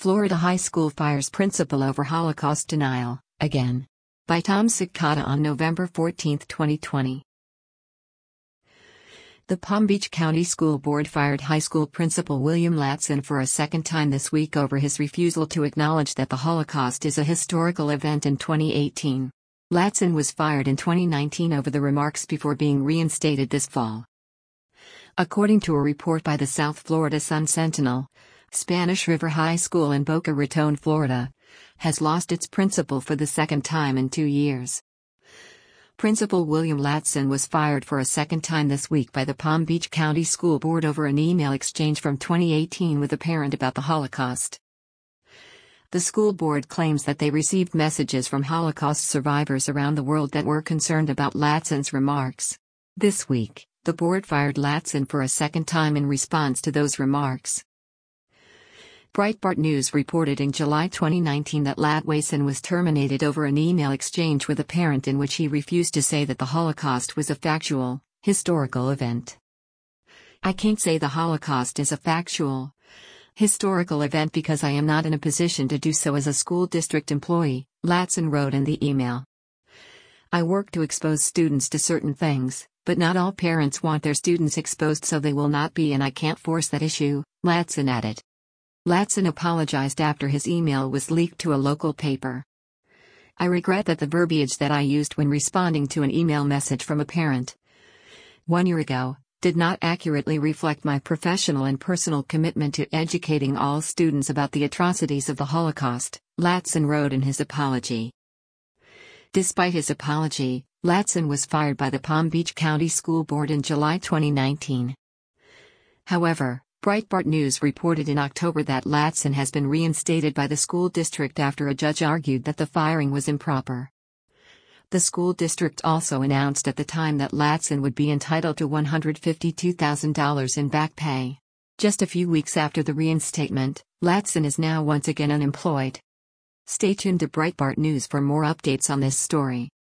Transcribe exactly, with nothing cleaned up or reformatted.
Florida High School fires principal over Holocaust denial, again. By Tom Sikata on November fourteenth, twenty twenty. The Palm Beach County School Board fired high school principal William Latson for a second time this week over his refusal to acknowledge that the Holocaust is a historical event in twenty eighteen. Latson was fired in twenty nineteen over the remarks before being reinstated this fall. According to a report by the South Florida Sun-Sentinel, Spanish River High School in Boca Raton, Florida, has lost its principal for the second time in two years. Principal William Latson was fired for a second time this week by the Palm Beach County School Board over an email exchange from twenty eighteen with a parent about the Holocaust. The school board claims that they received messages from Holocaust survivors around the world that were concerned about Latson's remarks. This week, the board fired Latson for a second time in response to those remarks. Breitbart News reported in July twenty nineteen that Latson was terminated over an email exchange with a parent in which he refused to say that the Holocaust was a factual, historical event. "I can't say the Holocaust is a factual, historical event because I am not in a position to do so as a school district employee," Latson wrote in the email. "I work to expose students to certain things, but not all parents want their students exposed, so they will not be, and I can't force that issue," Latson added. Latson apologized after his email was leaked to a local paper. "I regret that the verbiage that I used when responding to an email message from a parent one year ago did not accurately reflect my professional and personal commitment to educating all students about the atrocities of the Holocaust," Latson wrote in his apology. Despite his apology, Latson was fired by the Palm Beach County School Board in July twenty nineteen. However, Breitbart News reported in October that Latson has been reinstated by the school district after a judge argued that the firing was improper. The school district also announced at the time that Latson would be entitled to one hundred fifty-two thousand dollars in back pay. Just a few weeks after the reinstatement, Latson is now once again unemployed. Stay tuned to Breitbart News for more updates on this story.